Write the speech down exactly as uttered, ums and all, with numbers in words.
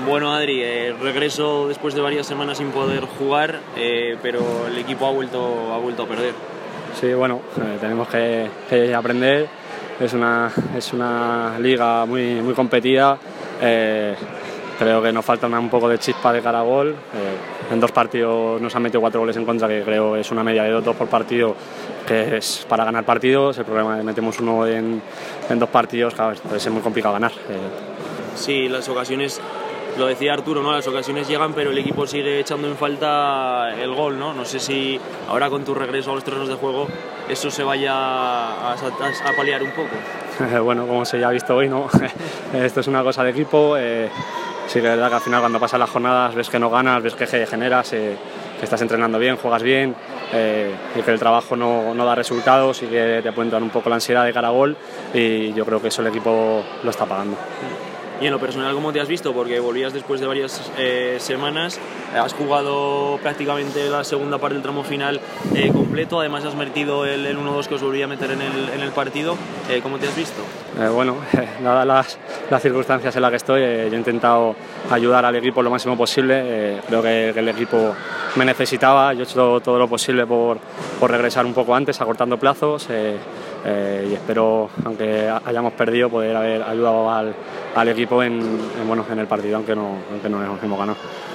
Bueno, Adri, eh, regreso después de varias semanas sin poder jugar, eh, pero el equipo ha vuelto, ha vuelto a perder. Sí, bueno, eh, tenemos que, que aprender. Es una, es una liga muy, muy competida. Eh, creo que nos falta una, un poco de chispa de cara a gol. Eh, en dos partidos nos han metido cuatro goles en contra, que creo es una media de dos, dos por partido, que es para ganar partidos. El problema es que metemos uno en, en dos partidos, claro, puede ser muy complicado ganar. Eh, Sí, las ocasiones, lo decía Arturo, ¿no? Las ocasiones llegan, pero el equipo sigue echando en falta el gol, ¿no? No sé si ahora con tu regreso a los terrenos de juego eso se vaya a, a, a paliar un poco. Bueno, como se ya ha visto hoy, ¿no? Esto es una cosa de equipo. Eh, sí que es verdad que al final cuando pasan las jornadas ves que no ganas, ves que generas, eh, que estás entrenando bien, juegas bien, eh, y que el trabajo no, no da resultados y que te puede dar un poco la ansiedad de cara a gol, y yo creo que eso el equipo lo está pagando. Y en lo personal, ¿cómo te has visto? Porque volvías después de varias eh, semanas, has jugado prácticamente la segunda parte del tramo final eh, completo, además has metido el, el uno dos que os volvía a meter en el, en el partido. Eh, ¿Cómo te has visto? Eh, bueno, eh, dadas las, las circunstancias en las que estoy, eh, yo he intentado ayudar al equipo lo máximo posible. Eh, creo que, que el equipo me necesitaba, yo he hecho todo lo posible por, por regresar un poco antes, acortando plazos. Eh, Eh, y espero, aunque hayamos perdido, poder haber ayudado al, al equipo en, en, bueno, en el partido, aunque no, aunque no hemos ganado.